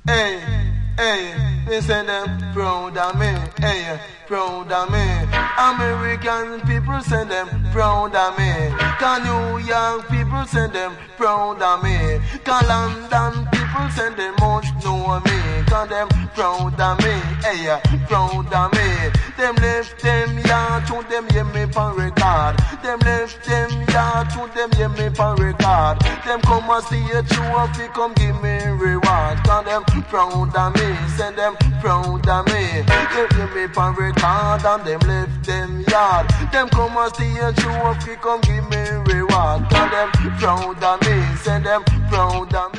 Hey, hey, they say them proud of me. Hey, proud of me. American people say them proud of me. Can New York people say them proud of me. Can London people say them much know me. Can them proud of me. Hey, proud of me. Them left them yard to them hear me for record. Them left them yard to them hear me for record. Them come and see a show if you come give me reward. Can them proud of me. Say them proud of me. They hear me for record and them left them yard. Them come and see a show if you come give me reward. Can them proud of me. Say them proud of me.